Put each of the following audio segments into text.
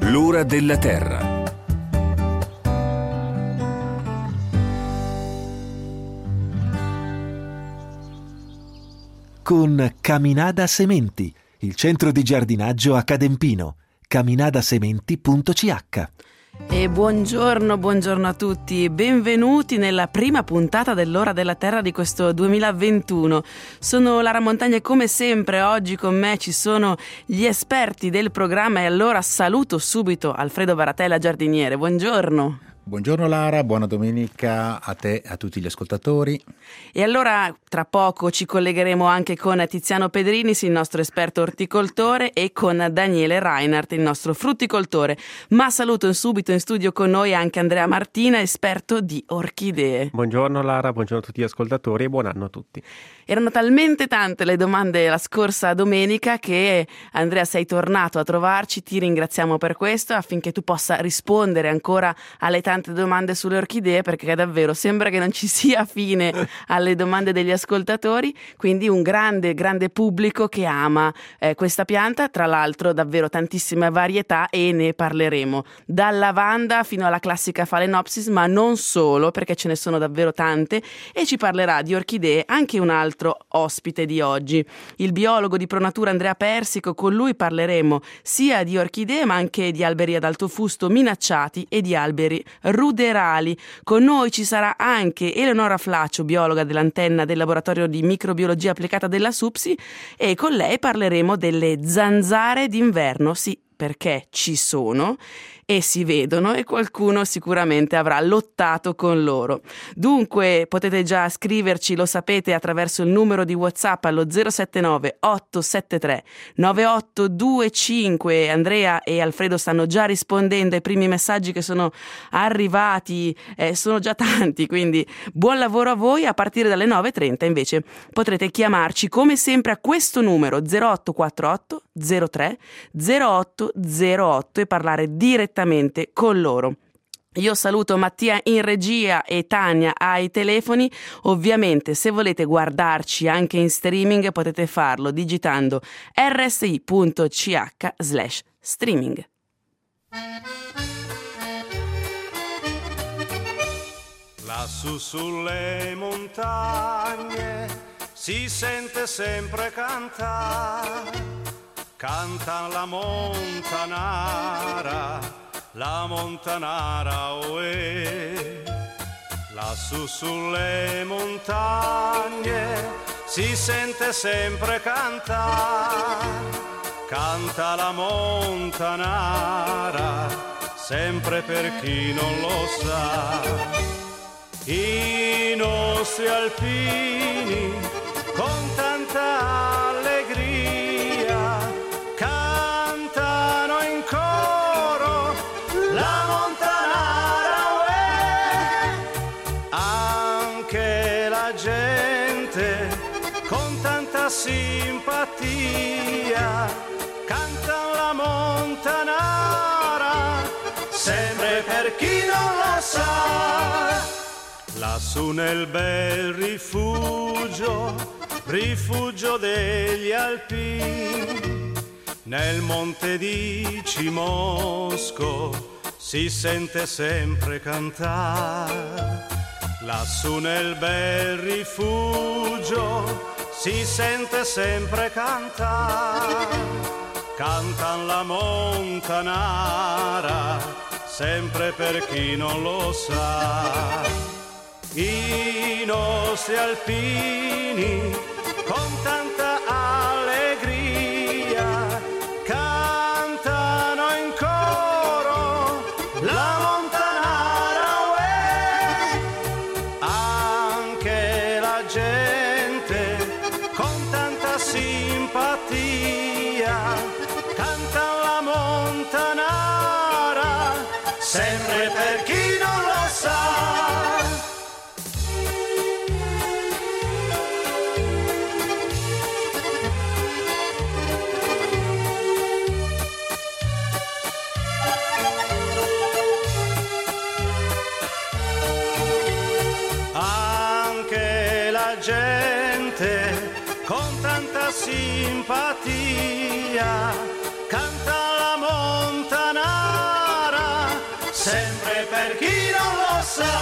L'ora della terra. Con Caminada Sementi, il centro di giardinaggio a Cadempino. caminadasementi.ch. E buongiorno a tutti, benvenuti nella prima puntata dell'Ora della Terra di questo 2021. Sono Lara Montagna e come sempre oggi con me ci sono gli esperti del programma e allora saluto subito Alfredo Baratella, giardiniere. Buongiorno. Buongiorno Lara, buona domenica a te e a tutti gli ascoltatori. E allora tra poco ci collegheremo anche con Tiziano Pedrinis, il nostro esperto orticoltore, e con Daniele Reinhardt, il nostro frutticoltore. Ma saluto subito in studio con noi anche Andrea Martina, esperto di orchidee. Buongiorno Lara, buongiorno a tutti gli ascoltatori e buon anno a tutti. Erano talmente tante le domande la scorsa domenica che Andrea sei tornato a trovarci, ti ringraziamo per questo affinché tu possa rispondere ancora alle tante domande sulle orchidee, perché davvero sembra che non ci sia fine alle domande degli ascoltatori, quindi un grande pubblico che ama questa pianta, tra l'altro davvero tantissime varietà e ne parleremo, dal lavanda fino alla classica Phalaenopsis, ma non solo, perché ce ne sono davvero tante, e ci parlerà di orchidee anche un altro ospite di oggi, il biologo di Pronatura Andrea Persico. Con lui parleremo sia di orchidee ma anche di alberi ad alto fusto minacciati e di alberi ruderali. Con noi ci sarà anche Eleonora Flaccio, biologa dell'antenna del laboratorio di microbiologia applicata della SUPSI, e con lei parleremo delle zanzare d'inverno, sì, perché ci sono e si vedono e qualcuno sicuramente avrà lottato con loro. Dunque potete già scriverci, lo sapete, attraverso il numero di WhatsApp allo 079 873 9825. Andrea e Alfredo stanno già rispondendo ai primi messaggi che sono arrivati, sono già tanti, quindi buon lavoro a voi. A partire dalle 9.30 invece potrete chiamarci come sempre a questo numero 0848 03 0808 e parlare direttamente con loro. Io saluto Mattia in regia e Tania ai telefoni. Ovviamente se volete guardarci anche in streaming potete farlo digitando rsi.ch/streaming. Lassù sulle montagne si sente sempre cantare. Canta la montanara, oe. Lassù sulle montagne si sente sempre cantare. Canta la montanara, sempre per chi non lo sa. I nostri alpini con tanta allegria cantano in coro la montanara, uè. Anche la gente con tanta simpatia canta la montanara, sempre per chi non lo sa. Lassù nel bel rifugio degli alpini, nel monte di Cimosco si sente sempre cantare. Lassù nel bel rifugio si sente sempre cantare. Cantan la montanara, sempre per chi non lo sa. I nostri alpini con tanta allegria cantano in coro la montanara, uè. Anche la gente con tanta simpatia canta la montanara, sempre per chi non lo sa. Gente con tanta simpatia canta la montanara. Montanara, sempre per chi non lo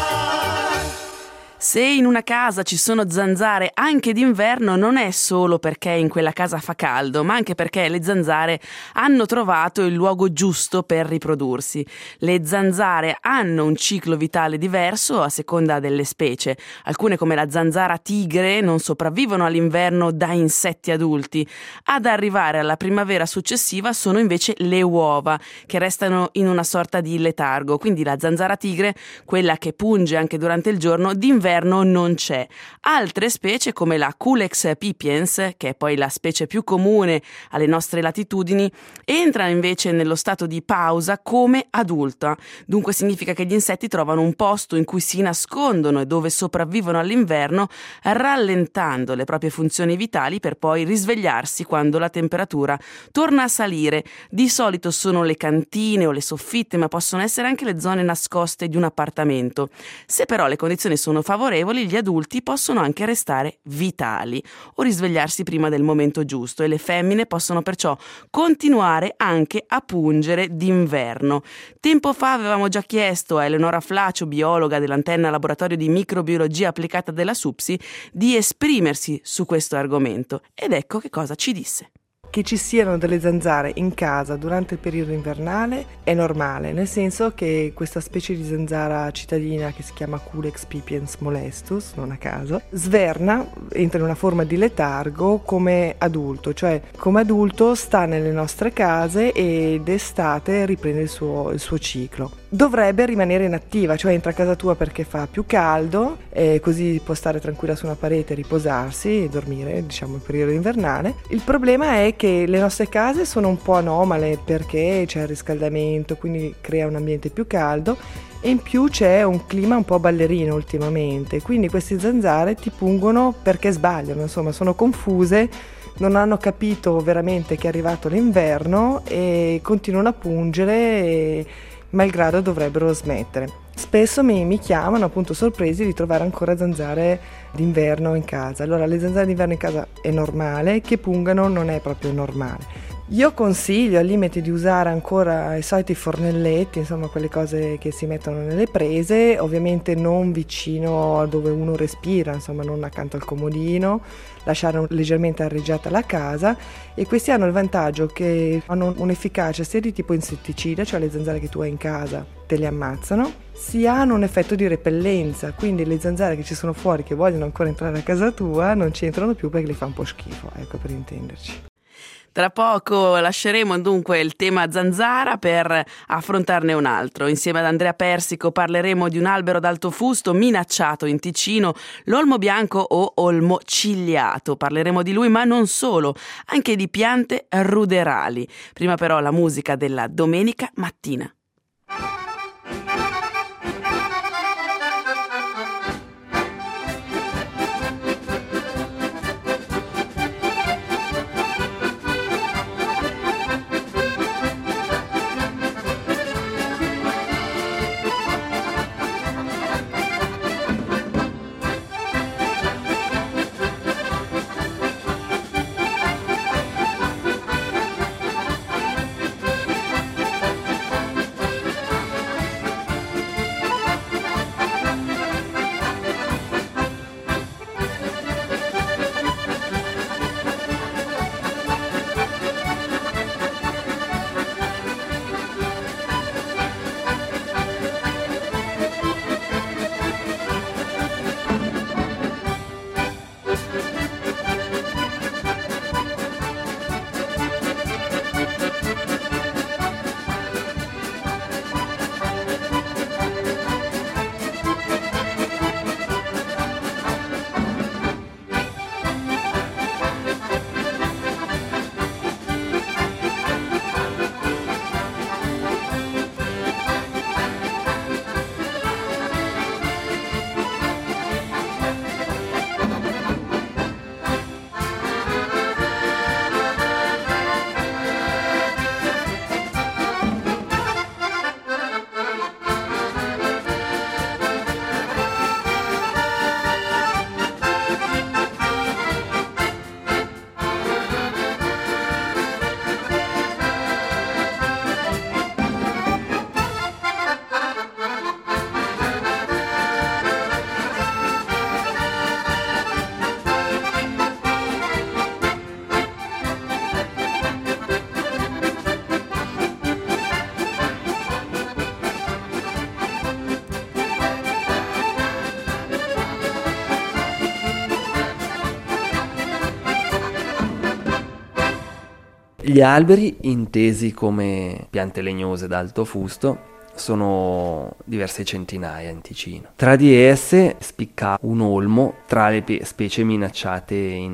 sa. Se in una casa ci sono zanzare anche d'inverno, non è solo perché in quella casa fa caldo, ma anche perché le zanzare hanno trovato il luogo giusto per riprodursi. Le zanzare hanno un ciclo vitale diverso a seconda delle specie. Alcune, come la zanzara tigre, non sopravvivono all'inverno da insetti adulti. Ad arrivare alla primavera successiva sono invece le uova, che restano in una sorta di letargo. Quindi la zanzara tigre, quella che punge anche durante il giorno, d'inverno non c'è. Altre specie, come la Culex pipiens, che è poi la specie più comune alle nostre latitudini, entrano invece nello stato di pausa come adulta. Dunque significa che gli insetti trovano un posto in cui si nascondono e dove sopravvivono all'inverno, rallentando le proprie funzioni vitali per poi risvegliarsi quando la temperatura torna a salire. Di solito sono le cantine o le soffitte, ma possono essere anche le zone nascoste di un appartamento. Se però le condizioni sono favorevoli, gli adulti possono anche restare vitali o risvegliarsi prima del momento giusto, e le femmine possono perciò continuare anche a pungere d'inverno. Tempo fa avevamo già chiesto a Eleonora Flacio, biologa dell'Antenna Laboratorio di Microbiologia Applicata della SUPSI, di esprimersi su questo argomento, ed ecco che cosa ci disse. Che ci siano delle zanzare in casa durante il periodo invernale è normale, nel senso che questa specie di zanzara cittadina, che si chiama Culex pipiens molestus, non a caso, sverna, entra in una forma di letargo come adulto, cioè come adulto sta nelle nostre case e d'estate riprende il suo ciclo. Dovrebbe rimanere inattiva, cioè entra a casa tua perché fa più caldo, e così può stare tranquilla su una parete, riposarsi e dormire, diciamo, il periodo invernale. Il problema è che le nostre case sono un po' anomale perché c'è il riscaldamento, quindi crea un ambiente più caldo, e in più c'è un clima un po' ballerino ultimamente, quindi queste zanzare ti pungono perché sbagliano, insomma sono confuse, non hanno capito veramente che è arrivato l'inverno e continuano a pungere, e malgrado dovrebbero smettere. Spesso mi chiamano appunto sorpresi di trovare ancora zanzare d'inverno in casa. Allora, le zanzare d'inverno in casa è normale, che pungano non è proprio normale. Io consiglio al limite di usare ancora i soliti fornelletti, insomma quelle cose che si mettono nelle prese, ovviamente non vicino a dove uno respira, insomma non accanto al comodino, lasciare leggermente areggiata la casa, e questi hanno il vantaggio che hanno un'efficacia sia di tipo insetticida, cioè le zanzare che tu hai in casa te le ammazzano, sia hanno un effetto di repellenza, quindi le zanzare che ci sono fuori che vogliono ancora entrare a casa tua non ci entrano più perché li fa un po' schifo, ecco, per intenderci. Tra poco lasceremo dunque il tema zanzara per affrontarne un altro. Insieme ad Andrea Persico parleremo di un albero d'alto fusto minacciato in Ticino, l'olmo bianco o olmo cigliato. Parleremo di lui, ma non solo, anche di piante ruderali. Prima però la musica della domenica mattina. Gli alberi, intesi come piante legnose d'alto fusto, sono diverse centinaia in Ticino. Tra di esse spicca un olmo tra le specie minacciate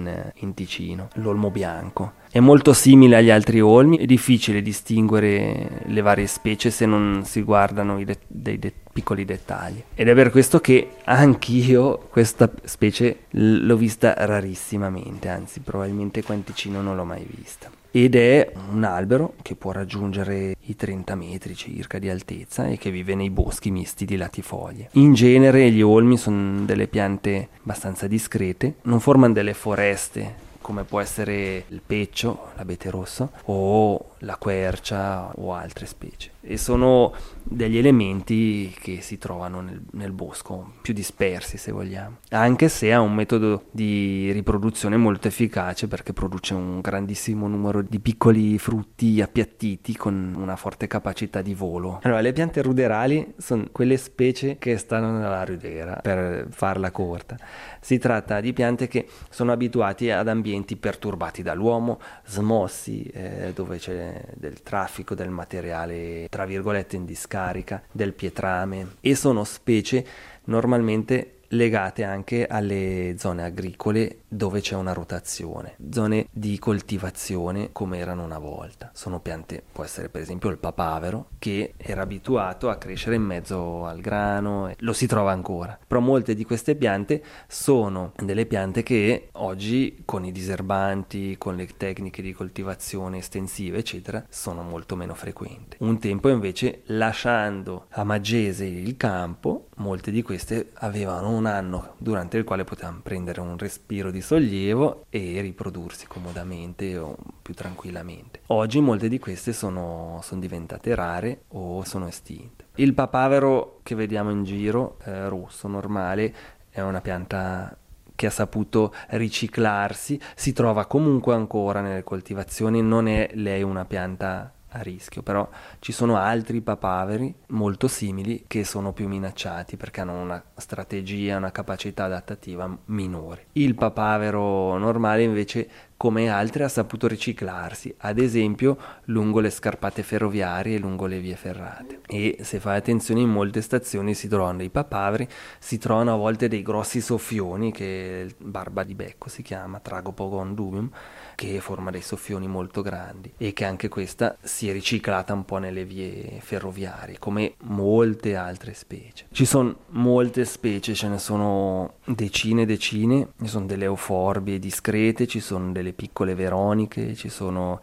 in Ticino, l'olmo bianco. È molto simile agli altri olmi, è difficile distinguere le varie specie se non si guardano dei piccoli dettagli. Ed è per questo che anch'io questa specie l'ho vista rarissimamente, anzi probabilmente qua in Ticino non l'ho mai vista. Ed è un albero che può raggiungere i 30 metri circa di altezza e che vive nei boschi misti di latifoglie. In genere gli olmi sono delle piante abbastanza discrete, non formano delle foreste come può essere il peccio, l'abete rosso, o la quercia o altre specie. E sono degli elementi che si trovano nel bosco, più dispersi se vogliamo, anche se ha un metodo di riproduzione molto efficace perché produce un grandissimo numero di piccoli frutti appiattiti con una forte capacità di volo. Allora, le piante ruderali sono quelle specie che stanno nella rudera, per farla corta. Si tratta di piante che sono abituati ad ambienti perturbati dall'uomo, smossi, dove c'è del traffico del materiale, tra virgolette, in discarica, del pietrame, e sono specie normalmente legate anche alle zone agricole dove c'è una rotazione, zone di coltivazione come erano una volta. Sono piante, può essere per esempio il papavero, che era abituato a crescere in mezzo al grano, e lo si trova ancora. Però molte di queste piante sono delle piante che oggi con i diserbanti, con le tecniche di coltivazione estensive eccetera, sono molto meno frequenti. Un tempo invece, lasciando a maggese il campo, molte di queste avevano un anno durante il quale potevano prendere un respiro di sollievo e riprodursi comodamente o più tranquillamente. Oggi molte di queste sono diventate rare o sono estinte. Il papavero che vediamo in giro, rosso normale, è una pianta che ha saputo riciclarsi, si trova comunque ancora nelle coltivazioni, non è lei una pianta a rischio, però ci sono altri papaveri molto simili che sono più minacciati perché hanno una strategia, una capacità adattativa minore. Il papavero normale invece, come altri, ha saputo riciclarsi, ad esempio lungo le scarpate ferroviarie e lungo le vie ferrate. E se fai attenzione, in molte stazioni si trovano dei papaveri, si trovano a volte dei grossi soffioni, che barba di becco si chiama, Tragopogon dubium, che forma dei soffioni molto grandi e che anche questa si è riciclata un po' nelle vie ferroviarie, come molte altre specie. Ci sono molte specie, ce ne sono decine, ci sono delle euforbie discrete, ci sono delle piccole veroniche, ci sono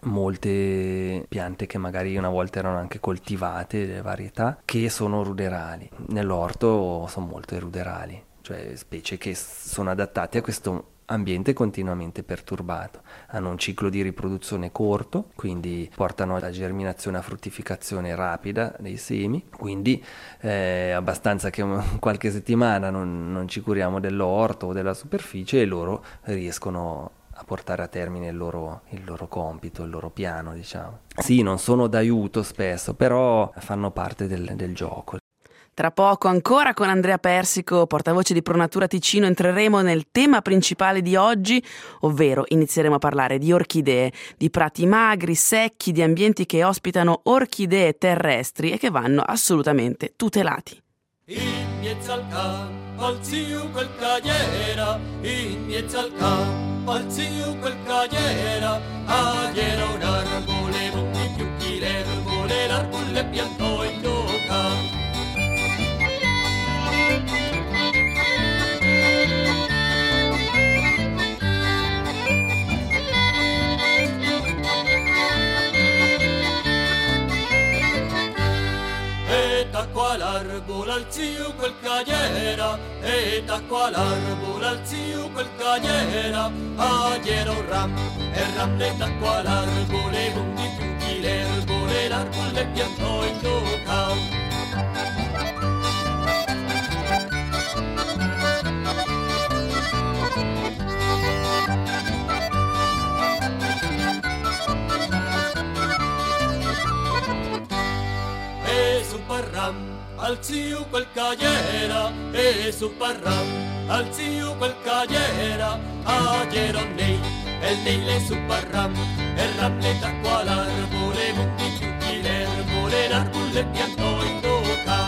molte piante che magari una volta erano anche coltivate, delle varietà, che sono ruderali. Nell'orto sono molte ruderali, cioè specie che sono adattate a questo ambiente continuamente perturbato. Hanno un ciclo di riproduzione corto, quindi portano alla germinazione e fruttificazione rapida dei semi, quindi abbastanza che qualche settimana non ci curiamo dell'orto o della superficie e loro riescono a portare a termine il loro compito, il loro piano, diciamo. Sì, non sono d'aiuto spesso, però fanno parte del gioco. Tra poco ancora con Andrea Persico, portavoce di Pronatura Ticino, entreremo nel tema principale di oggi, ovvero inizieremo a parlare di orchidee, di prati magri, secchi, di ambienti che ospitano orchidee terrestri e che vanno assolutamente tutelati. In mezzo al campo al zio quel cagliera, in mezzo al campo al zio quel cagliera, era un arbole, tutti più chi l'arbole, l'arbole piantò in doca. Qua l'arbolo al zio quel cagliera, e da qua l'arbolo al zio quel cagliera, era un ram, e ram e da qua l'arbole, non di più chi l'arbole, l'arbole piantò in doca. Al zio quel cagliera, e su parram, al zio quel cagliera, era un nei, el neile su parram, el ram le tacco all'arbore, monti tutti l'erbore, l'arbore le piantò in doca.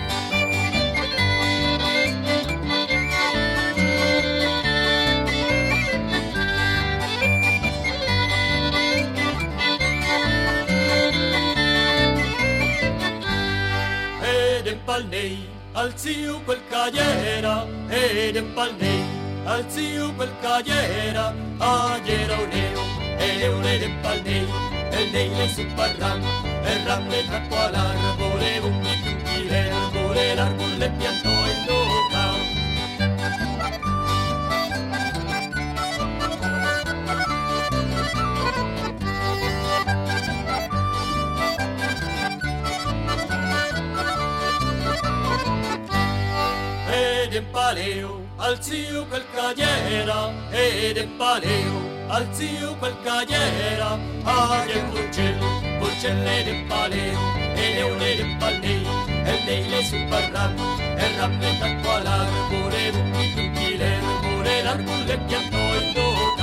Ed empalnei al zio quel cagliera, ed empalnei al zio quel cagliera, agliera un ed empalnei, e neile su parram, e ram le tacco all'arbore, unti tutti l'erbore, l'arbore le piantò in doca. Ed empaleo al zio quel cagliera, ed empaleo al zio quel cagliera, aria un bolcelle ed empaleo, ed empalei, e neile su parram, e ram le tacco all'arbore, unti tutti l'erbore, l'arbore le piantò in doca.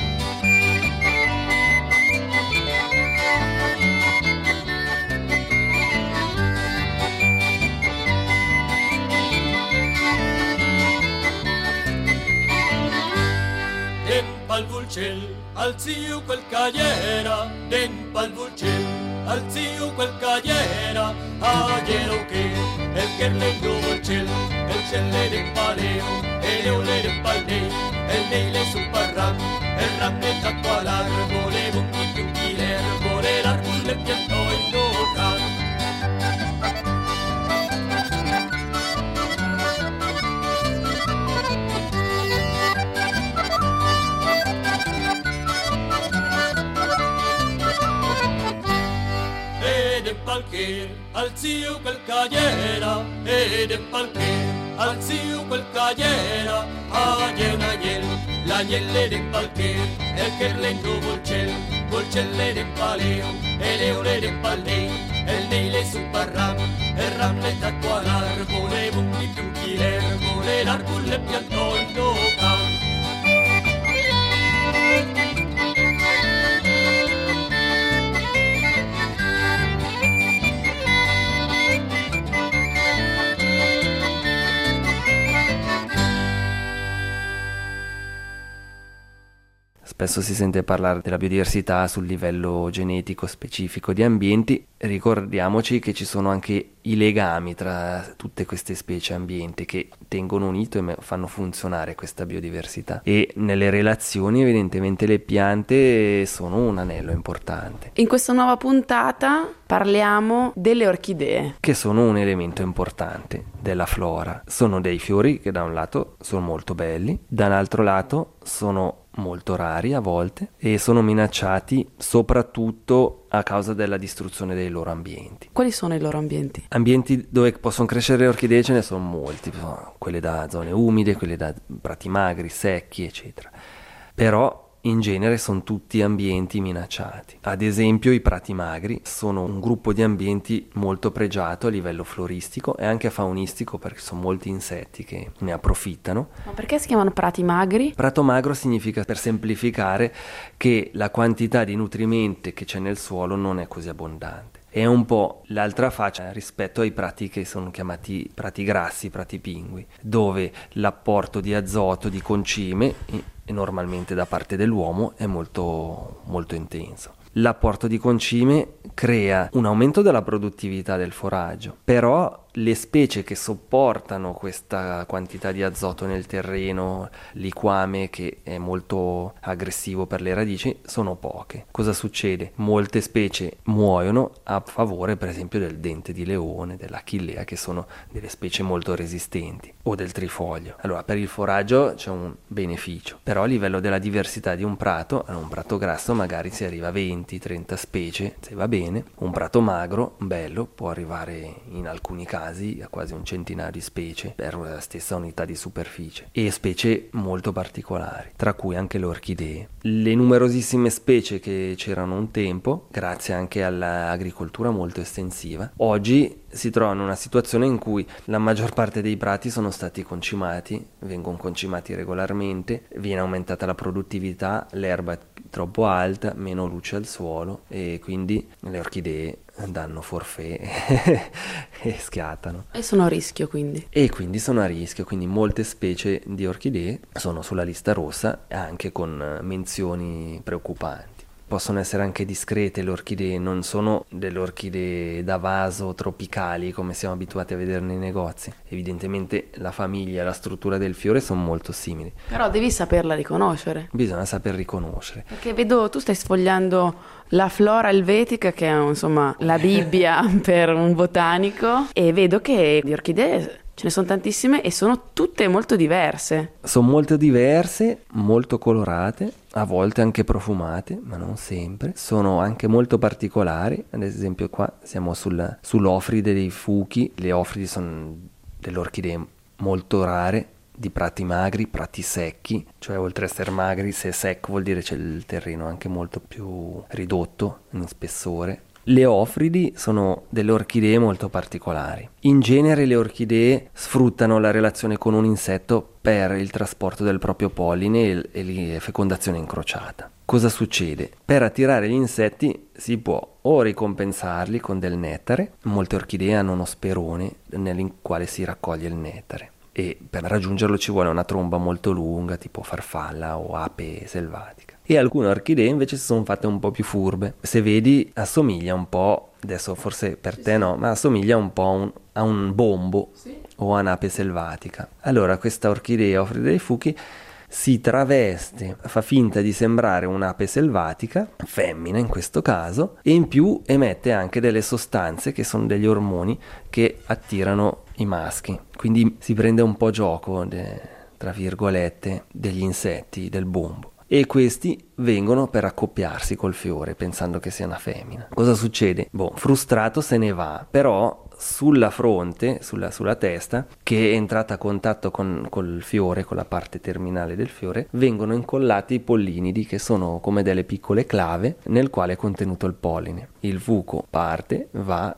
Al vulcel, al zio quel cagliera, al vulcel, al zio quel cagliera, agliero che, el che le vulcel, el celle de paleo, el eule de palnei, el neile su parram, el ram le tacco all'arbore, bunti tutti l'erbore, l'arbore le piantò in doca. Al zio quel cagliera, ed empalcher, al zio quel cagliera, agliel un agnel, l'agnelle d'empalcher, el che lento volcelle d'empaleo, e leone d'empalnei, el neile su parram, el ram le tacco all'arbore, bunti tutti l'erbore, l'arbore le piantò in doca. Spesso si sente parlare della biodiversità sul livello genetico specifico di ambienti. Ricordiamoci che ci sono anche i legami tra tutte queste specie ambienti che tengono unito e fanno funzionare questa biodiversità, e nelle relazioni evidentemente le piante sono un anello importante. In questa nuova puntata parliamo delle orchidee, che sono un elemento importante della flora. Sono dei fiori che da un lato sono molto belli, da un altro lato sono molto rari a volte e sono minacciati soprattutto a causa della distruzione dei loro ambienti. Quali sono i loro ambienti? Ambienti dove possono crescere le orchidee ce ne sono molti, quelle da zone umide, quelle da prati magri, secchi, eccetera. Però in genere sono tutti ambienti minacciati. Ad esempio i prati magri sono un gruppo di ambienti molto pregiato a livello floristico e anche faunistico, perché sono molti insetti che ne approfittano. Ma perché si chiamano prati magri? Prato magro significa, per semplificare, che la quantità di nutrimenti che c'è nel suolo non è così abbondante. È un po' l'altra faccia rispetto ai prati che sono chiamati prati grassi, prati pingui, dove l'apporto di azoto, di concime, e normalmente da parte dell'uomo, è molto, molto intenso. L'apporto di concime crea un aumento della produttività del foraggio, però le specie che sopportano questa quantità di azoto nel terreno, liquame che è molto aggressivo per le radici, sono poche. Cosa succede? Molte specie muoiono a favore per esempio del dente di leone, dell'achillea, che sono delle specie molto resistenti, o del trifoglio. Allora per il foraggio c'è un beneficio, però a livello della diversità di un prato grasso magari si arriva a 20-30 specie, se va bene. Un prato magro, bello, può arrivare in alcuni casi vasi a quasi un centinaio di specie per la stessa unità di superficie, e specie molto particolari, tra cui anche le orchidee. Le numerosissime specie che c'erano un tempo, grazie anche all'agricoltura molto estensiva, oggi si trovano in una situazione in cui la maggior parte dei prati sono stati concimati, vengono concimati regolarmente, viene aumentata la produttività, l'erba è troppo alta, meno luce al suolo, e quindi le orchidee danno forfè e schiattano. E sono a rischio, quindi. E quindi sono a rischio, quindi molte specie di orchidee sono sulla lista rossa, anche con menzioni preoccupanti. Possono essere anche discrete le orchidee, non sono delle orchidee da vaso tropicali come siamo abituati a vedere nei negozi. Evidentemente la famiglia e la struttura del fiore sono molto simili. Però devi saperla riconoscere. Bisogna saper riconoscere. Perché vedo, tu stai sfogliando la flora elvetica, che è insomma la Bibbia per un botanico, e vedo che di orchidee ce ne sono tantissime e sono tutte molto diverse. Sono molto diverse, molto colorate, a volte anche profumate, ma non sempre. Sono anche molto particolari. Ad esempio qua siamo sull'ofride dei fuchi. Le ofridi sono delle orchidee molto rare, di prati magri, prati secchi, cioè oltre a essere magri, se è secco vuol dire c'è il terreno anche molto più ridotto in spessore. Le ofridi sono delle orchidee molto particolari. In genere le orchidee sfruttano la relazione con un insetto per il trasporto del proprio polline e la fecondazione incrociata. Cosa succede? Per attirare gli insetti si può o ricompensarli con del nettare. Molte orchidee hanno uno sperone nel quale si raccoglie il nettare, e per raggiungerlo ci vuole una tromba molto lunga, tipo farfalla o ape selvatica. E alcune orchidee invece si sono fatte un po' più furbe. Se vedi, assomiglia un po', adesso forse per te no, ma assomiglia un po' a un bombo, sì, o a un'ape selvatica. Allora questa orchidea ofride dei fuchi si traveste, fa finta di sembrare un'ape selvatica, femmina in questo caso, e in più emette anche delle sostanze che sono degli ormoni che attirano i maschi. Quindi si prende un po' gioco, tra virgolette, degli insetti, del bombo. E questi vengono per accoppiarsi col fiore pensando che sia una femmina. Cosa succede? Frustrato se ne va, però sulla fronte, sulla testa, che è entrata a contatto col fiore, con la parte terminale del fiore, vengono incollati i pollinidi, che sono come delle piccole clave nel quale è contenuto il polline. Il fuco parte, va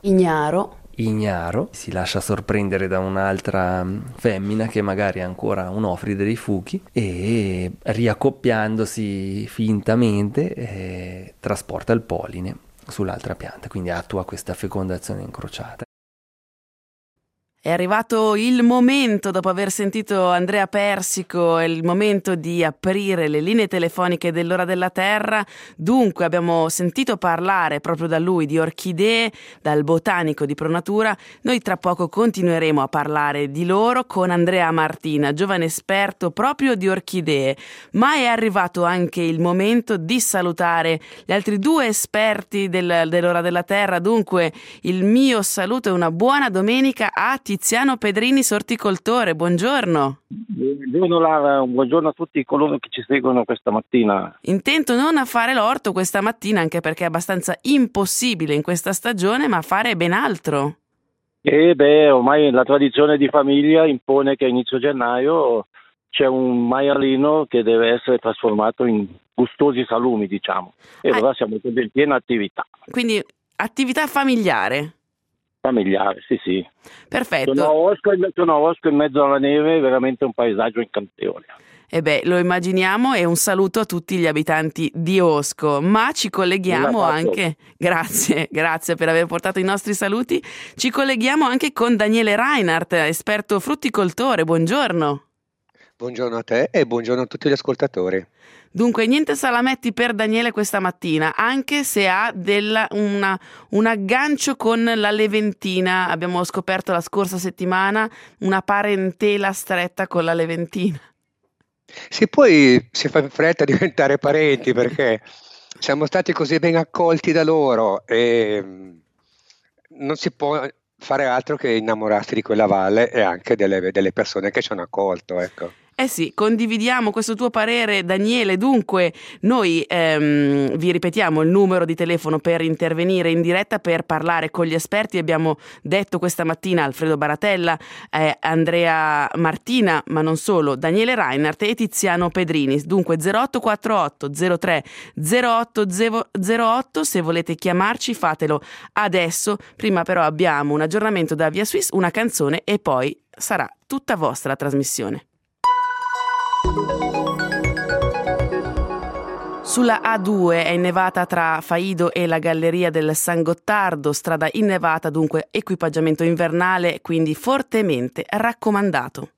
ignaro, si lascia sorprendere da un'altra femmina che magari è ancora un'ofride dei fuchi, e riaccoppiandosi fintamente trasporta il polline sull'altra pianta, quindi attua questa fecondazione incrociata. È arrivato il momento, dopo aver sentito Andrea Persico, è il momento di aprire le linee telefoniche dell'Ora della Terra. Dunque abbiamo sentito parlare proprio da lui di orchidee, dal botanico di Pronatura. Noi tra poco continueremo a parlare di loro con Andrea Martina, giovane esperto proprio di orchidee. Ma è arrivato anche il momento di salutare gli altri due esperti dell'Ora della Terra. Dunque il mio saluto e una buona domenica a Tiziano Pedrini, sorticoltore. Buongiorno. Buongiorno Lara, buongiorno a tutti coloro che ci seguono questa mattina. Intento non a fare l'orto questa mattina, anche perché è abbastanza impossibile in questa stagione, ma fare ben altro. Ormai la tradizione di famiglia impone che a inizio gennaio c'è un maialino che deve essere trasformato in gustosi salumi, diciamo. E allora siamo tutti in piena attività. Quindi attività familiare. Familiare, sì. Perfetto. Sono a Osco in mezzo alla neve, veramente un paesaggio incantevole. Lo immaginiamo, e un saluto a tutti gli abitanti di Osco, ma ci colleghiamo anche, grazie per aver portato i nostri saluti, ci colleghiamo anche con Daniele Reinhardt, esperto frutticoltore. Buongiorno. Buongiorno a te e buongiorno a tutti gli ascoltatori. Dunque, niente salametti per Daniele questa mattina, anche se ha un aggancio con la leventina. Abbiamo scoperto la scorsa settimana una parentela stretta con la leventina. Sì, poi si fa in fretta a diventare parenti, perché siamo stati così ben accolti da loro e non si può fare altro che innamorarsi di quella valle e anche delle persone che ci hanno accolto, ecco. Eh sì, condividiamo questo tuo parere, Daniele. Dunque, noi vi ripetiamo il numero di telefono per intervenire in diretta, per parlare con gli esperti. Abbiamo detto questa mattina Alfredo Baratella, Andrea Martina, ma non solo, Daniele Reinhardt e Tiziano Pedrini. Dunque 0848 03 08 08, se volete chiamarci fatelo adesso. Prima però abbiamo un aggiornamento da Via Swiss, una canzone e poi sarà tutta vostra la trasmissione. Sulla A2 è innevata tra Faido e la Galleria del San Gottardo, strada innevata, dunque equipaggiamento invernale, quindi fortemente raccomandato.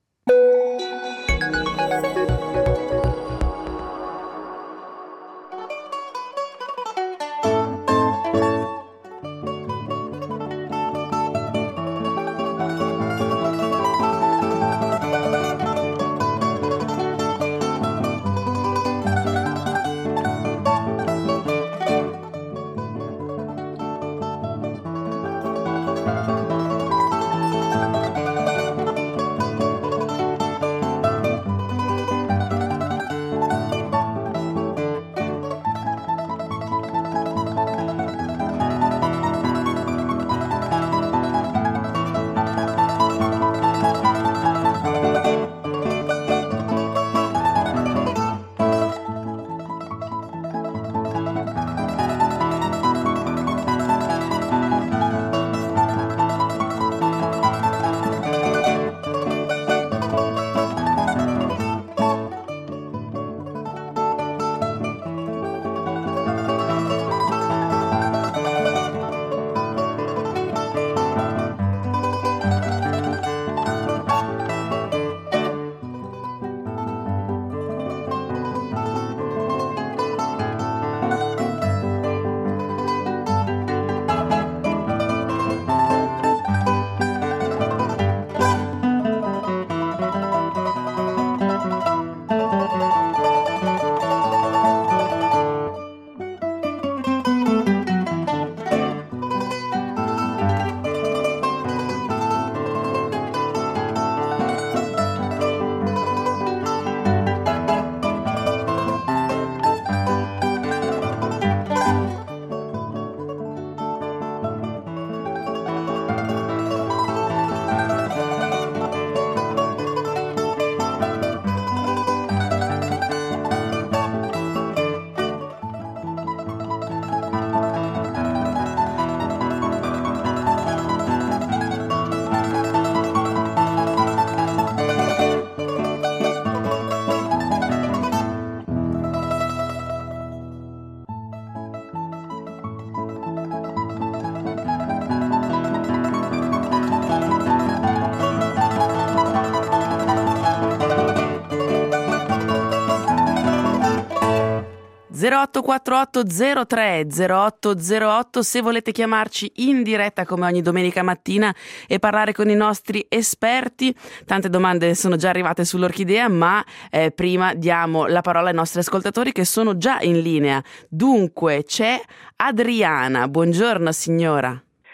(084803) se volete chiamarci in diretta come ogni domenica mattina e parlare con i nostri esperti. Tante domande sono già arrivate sull'orchidea, ma prima diamo la parola ai nostri ascoltatori che sono già in linea. Dunque c'è Adriana. Buongiorno signora.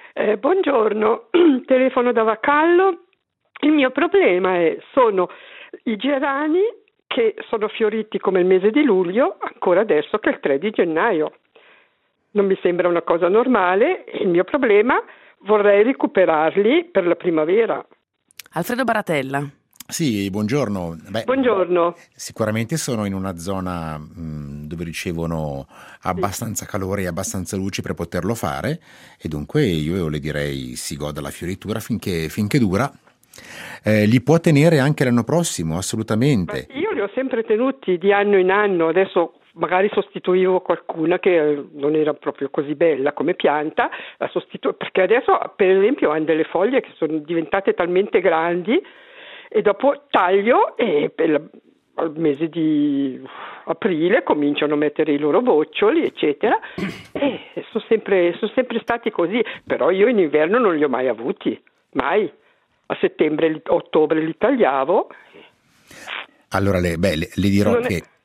Buongiorno, telefono da Vacallo. Il mio problema sono i gerani che sono fioriti come il mese di luglio, ancora adesso che è il 3 di gennaio. Non mi sembra una cosa normale. Il mio problema, vorrei recuperarli per la primavera. Alfredo Baratella. Sì, buongiorno. Buongiorno. Sicuramente sono in una zona dove ricevono abbastanza calore e abbastanza luce per poterlo fare, e dunque io le direi si goda la fioritura finché dura. Li può tenere anche l'anno prossimo, assolutamente. Io li ho sempre tenuti di anno in anno, adesso magari sostituivo qualcuna che non era proprio così bella come pianta, perché adesso per esempio hanno delle foglie che sono diventate talmente grandi e dopo taglio e al mese di aprile cominciano a mettere i loro boccioli eccetera, e sono sempre stati così, però io in inverno non li ho mai avuti, mai. A settembre, ottobre li tagliavo. Allora le dirò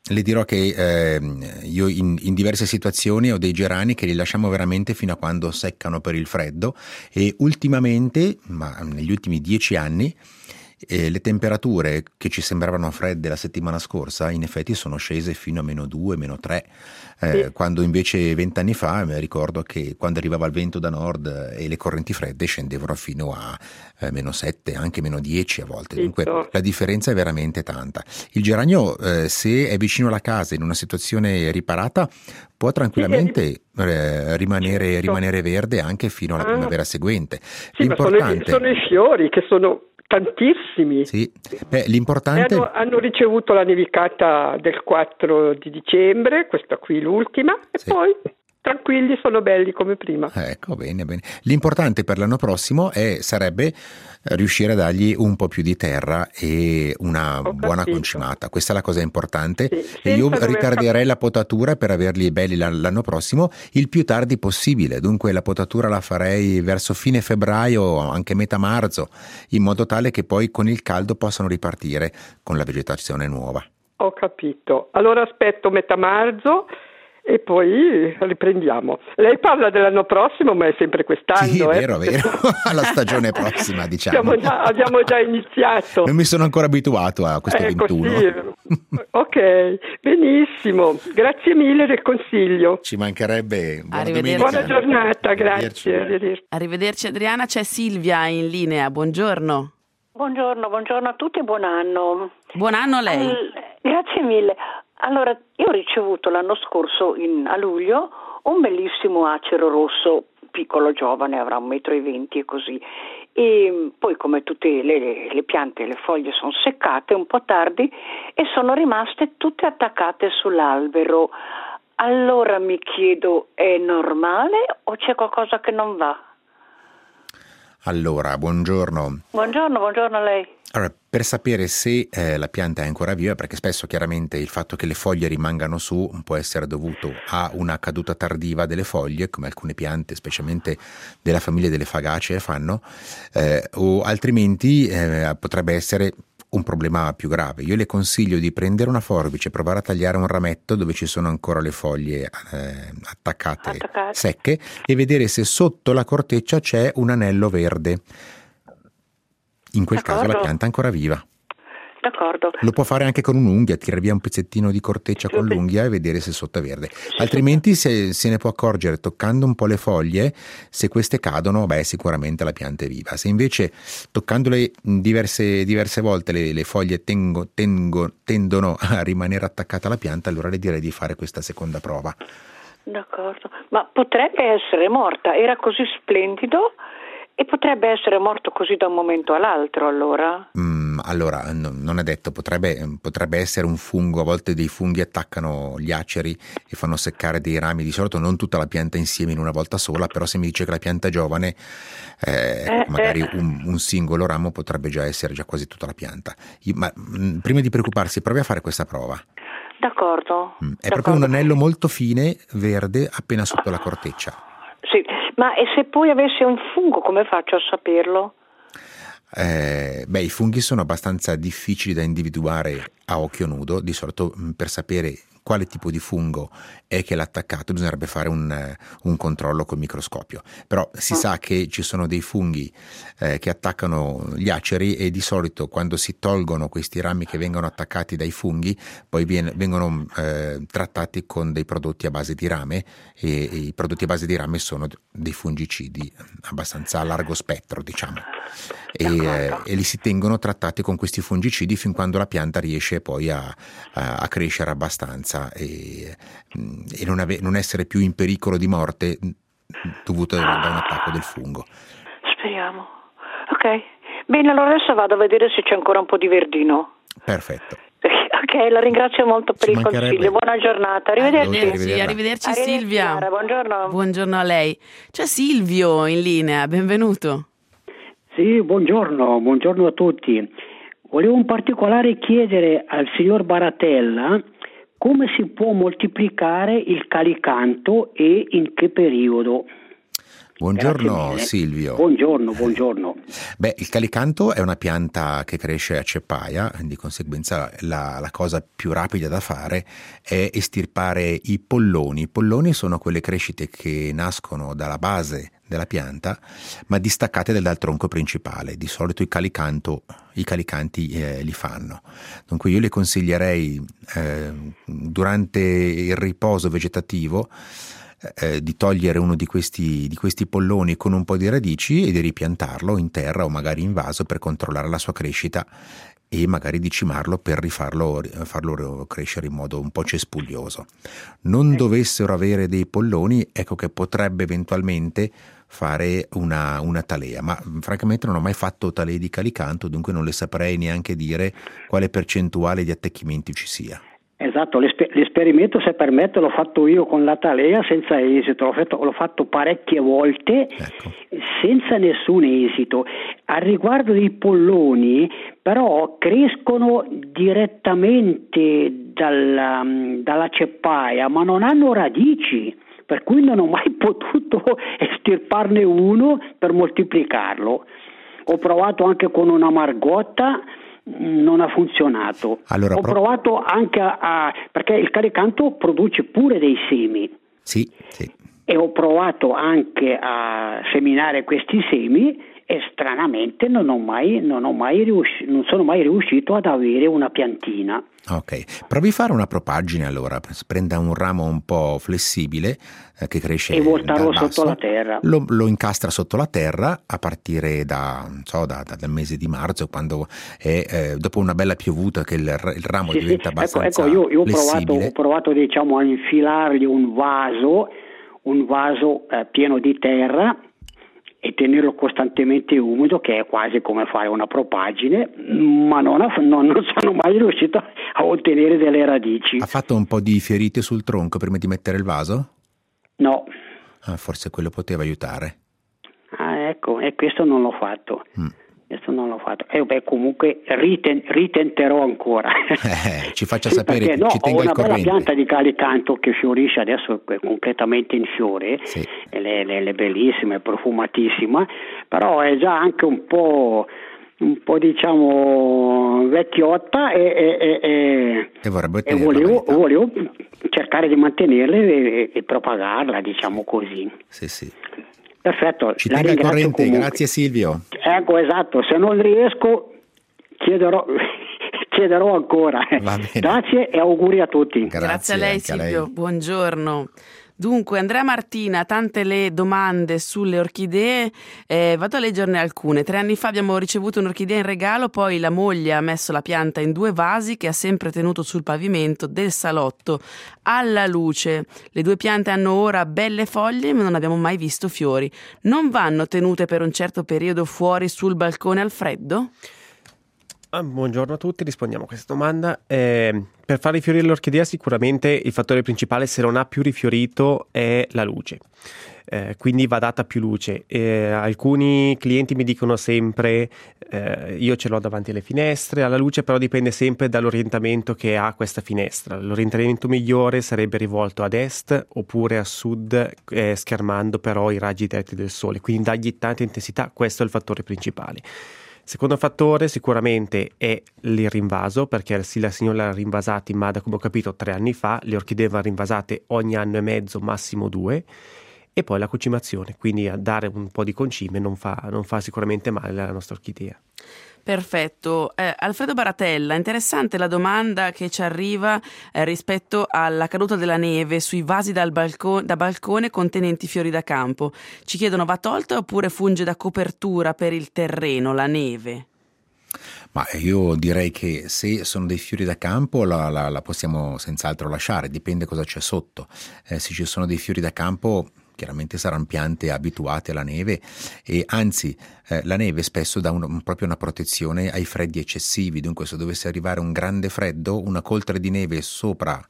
che io in diverse situazioni ho dei gerani che li lasciamo veramente fino a quando seccano per il freddo, e ultimamente, ma negli ultimi 10 anni, le temperature che ci sembravano fredde la settimana scorsa in effetti sono scese fino a -2, -3, quando invece 20 anni fa mi ricordo che quando arrivava il vento da nord e le correnti fredde scendevano fino a -7, anche -10 a volte. Dunque la differenza è veramente tanta. Il geranio, se è vicino alla casa in una situazione riparata, può tranquillamente rimanere verde anche fino alla primavera seguente. Sì, l'importante... ma sono i fiori che sono tantissimi. Sì. L'importante... Hanno ricevuto la nevicata del 4 di dicembre, questa qui l'ultima, e poi tranquilli, sono belli come prima. Ecco, bene. L'importante per l'anno prossimo sarebbe riuscire a dargli un po' più di terra e una buona concimata. Questa è la cosa importante. E io ritarderei la potatura per averli belli l'anno prossimo il più tardi possibile. Dunque la potatura la farei verso fine febbraio, anche metà marzo, in modo tale che poi con il caldo possano ripartire con la vegetazione nuova. Ho capito. Allora aspetto metà marzo e poi riprendiamo. Lei parla dell'anno prossimo, ma è sempre quest'anno. Sì, vero. Alla stagione prossima, diciamo. Abbiamo già iniziato. Non mi sono ancora abituato a questo 21. Sì. Ok, benissimo. Grazie mille del consiglio. Ci mancherebbe. Buona giornata, grazie. Arrivederci Adriana. C'è Silvia in linea. Buongiorno. Buongiorno a tutti e buon anno. Buon anno a lei. Grazie mille. Allora, io ho ricevuto l'anno scorso a luglio un bellissimo acero rosso, piccolo, giovane, avrà 1,20 m e così. E poi, come tutte le piante, le foglie sono seccate un po' tardi e sono rimaste tutte attaccate sull'albero. Allora mi chiedo, è normale o c'è qualcosa che non va? Allora, buongiorno. Buongiorno a lei. Allora, per sapere se la pianta è ancora viva, perché spesso chiaramente il fatto che le foglie rimangano su può essere dovuto a una caduta tardiva delle foglie, come alcune piante, specialmente della famiglia delle fagacee fanno, o altrimenti potrebbe essere un problema più grave. Io le consiglio di prendere una forbice, provare a tagliare un rametto dove ci sono ancora le foglie attaccate secche e vedere se sotto la corteccia c'è un anello verde. In quel caso la pianta è ancora viva. D'accordo. Lo può fare anche con un'unghia, tirare via un pezzettino di corteccia con l'unghia e vedere se sotto è verde. Altrimenti se ne può accorgere toccando un po' le foglie, se queste cadono, sicuramente la pianta è viva. Se invece toccandole diverse volte le foglie tendono a rimanere attaccate alla pianta, allora le direi di fare questa seconda prova. D'accordo, ma potrebbe essere morta, era così splendido e potrebbe essere morto così da un momento all'altro allora? Allora, non è detto, potrebbe essere un fungo, a volte dei funghi attaccano gli aceri e fanno seccare dei rami, di solito non tutta la pianta insieme in una volta sola, però se mi dice che la pianta è giovane, magari un singolo ramo potrebbe già essere già quasi tutta la pianta. Ma prima di preoccuparsi, provi a fare questa prova. D'accordo. È proprio un anello molto fine, verde, appena sotto la corteccia. Sì, ma e se poi avessi un fungo, come faccio a saperlo? I funghi sono abbastanza difficili da individuare a occhio nudo. Di solito per sapere quale tipo di fungo è che l'ha attaccato bisognerebbe fare un controllo col microscopio, però si sa che ci sono dei funghi che attaccano gli aceri e di solito quando si tolgono questi rami che vengono attaccati dai funghi poi vengono trattati con dei prodotti a base di rame e i prodotti a base di rame sono dei fungicidi abbastanza a largo spettro, diciamo, e li si tengono trattati con questi fungicidi fin quando la pianta riesce poi a crescere abbastanza e non essere più in pericolo di morte dovuto da un attacco del fungo. Speriamo. Ok, bene, allora adesso vado a vedere se c'è ancora un po' di verdino. Perfetto. Ok, la ringrazio molto per il consiglio. Buona giornata, arrivederci Silvia. Buongiorno. Buongiorno a lei. C'è Silvio in linea, benvenuto. Sì, buongiorno a tutti. Volevo in particolare chiedere al signor Baratella come si può moltiplicare il calicanto e in che periodo. Buongiorno Silvio. Buongiorno. Beh, il calicanto è una pianta che cresce a ceppaia, di conseguenza la cosa più rapida da fare è estirpare i polloni. I polloni sono quelle crescite che nascono dalla base della pianta, ma distaccate dal tronco principale. Di solito i calicanti li fanno. Dunque io le consiglierei durante il riposo vegetativo di togliere uno di questi polloni con un po' di radici e di ripiantarlo in terra o magari in vaso per controllare la sua crescita e magari di cimarlo per farlo crescere in modo un po' cespuglioso. Non dovessero avere dei polloni, ecco che potrebbe eventualmente fare una talea, ma francamente non ho mai fatto talee di calicanto, dunque non le saprei neanche dire quale percentuale di attecchimenti ci sia. Esatto, l'esperimento, se permette, l'ho fatto io con la talea senza esito, l'ho fatto parecchie volte, ecco, senza nessun esito. Al riguardo dei polloni, però, crescono direttamente dalla ceppaia, ma non hanno radici, per cui non ho mai potuto estirparne uno per moltiplicarlo. Ho provato anche con una margotta, non ha funzionato. Allora, ho provato anche perché il calicanto produce pure dei semi. Sì. E ho provato anche a seminare questi semi e stranamente non sono mai riuscito ad avere una piantina. Ok, provi a fare una propaggine allora, prenda un ramo un po' flessibile che cresce e voltarlo dal basso, sotto la terra. Lo incastra sotto la terra a partire dal mese di marzo, quando è dopo una bella piovuta che il ramo diventa abbastanza io flessibile. ho provato diciamo a infilargli un vaso pieno di terra e tenerlo costantemente umido, che è quasi come fare una propaggine, ma non sono mai riuscito a ottenere delle radici. Ha fatto un po' di fiorite sul tronco prima di mettere il vaso? No. Forse quello poteva aiutare. Ecco, e questo non l'ho fatto. Comunque ritenterò ancora. Ci faccia sapere, perché ci tenga al corrente. Ho una bella pianta di calicanto che fiorisce adesso, è completamente in fiore, sì. È bellissima, è profumatissima, però è già anche un po' diciamo vecchiotta e volevo cercare di mantenerle e propagarla, diciamo così. Sì. Perfetto, ci tenga al corrente, comunque. Grazie Silvio. Ecco, esatto, se non riesco chiederò ancora. Grazie e auguri a tutti. Grazie a lei Silvio, buongiorno. Dunque, Andrea Martina, tante le domande sulle orchidee, vado a leggerne alcune. 3 anni fa abbiamo ricevuto un'orchidea in regalo, poi la moglie ha messo la pianta in 2 vasi che ha sempre tenuto sul pavimento del salotto alla luce. Le 2 piante hanno ora belle foglie, ma non abbiamo mai visto fiori. Non vanno tenute per un certo periodo fuori sul balcone al freddo? Buongiorno a tutti, rispondiamo a questa domanda. Per far rifiorire l'orchidea sicuramente il fattore principale, se non ha più rifiorito, è la luce. Quindi va data più luce. Alcuni clienti mi dicono sempre io ce l'ho davanti alle finestre, alla luce, però dipende sempre dall'orientamento che ha questa finestra. L'orientamento migliore sarebbe rivolto ad est oppure a sud, schermando però i raggi diretti del sole, quindi dargli tanta intensità. Questo è il fattore principale. Secondo fattore sicuramente è il rinvaso, perché sì, la signora l'ha rinvasati, ma da come ho capito 3 anni fa le orchidee vanno rinvasate ogni anno e mezzo, massimo 2, e poi la concimazione, quindi a dare un po' di concime non fa sicuramente male alla nostra orchidea. Perfetto. Alfredo Baratella, interessante la domanda che ci arriva rispetto alla caduta della neve sui vasi da balcone contenenti fiori da campo. Ci chiedono, va tolta oppure funge da copertura per il terreno, la neve? Ma io direi che se sono dei fiori da campo la possiamo senz'altro lasciare, dipende cosa c'è sotto. Se ci sono dei fiori da campo, chiaramente saranno piante abituate alla neve e anzi la neve spesso dà proprio una protezione ai freddi eccessivi, dunque se dovesse arrivare un grande freddo, una coltre di neve sopra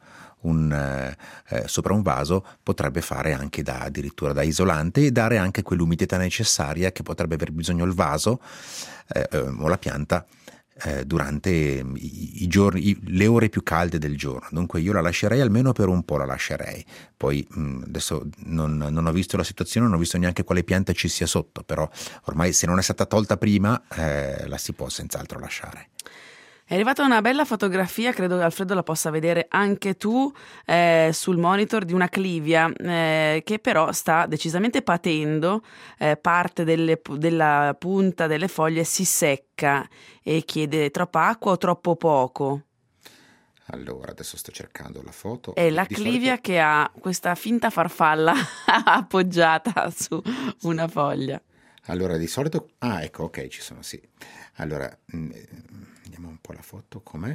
un vaso potrebbe fare anche addirittura da isolante e dare anche quell'umidità necessaria che potrebbe aver bisogno il vaso o la pianta durante i giorni, le ore più calde del giorno. Dunque io la lascerei, almeno per un po' la lascerei. Poi adesso non ho visto la situazione, non ho visto neanche quale pianta ci sia sotto, però ormai se non è stata tolta prima la si può senz'altro lasciare. È arrivata una bella fotografia, credo Alfredo la possa vedere anche tu, sul monitor, di una clivia che però sta decisamente patendo, parte della punta delle foglie si secca e chiede troppa acqua o troppo poco. Allora, adesso sto cercando la foto. È la clivia che ha questa finta farfalla appoggiata su una foglia. Allora, di solito... Ah, ecco, ok, ci sono, sì. Allora... Vediamo un po' la foto com'è.